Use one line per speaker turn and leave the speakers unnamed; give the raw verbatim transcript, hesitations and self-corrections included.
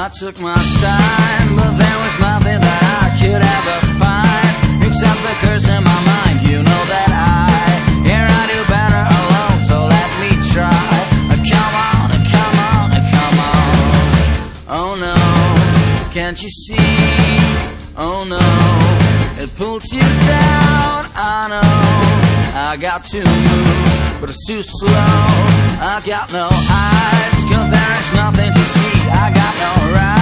I took my time, but there was nothing that I could ever find except the curse in my mind. You know that I, here I do better alone, so let me try. Come on, come on, come on. Oh no, can't you see? Oh no, it pulls you down. I know I got to move, but it's too slow. I got no eyes, 'cause there is nothing to see. I got no right.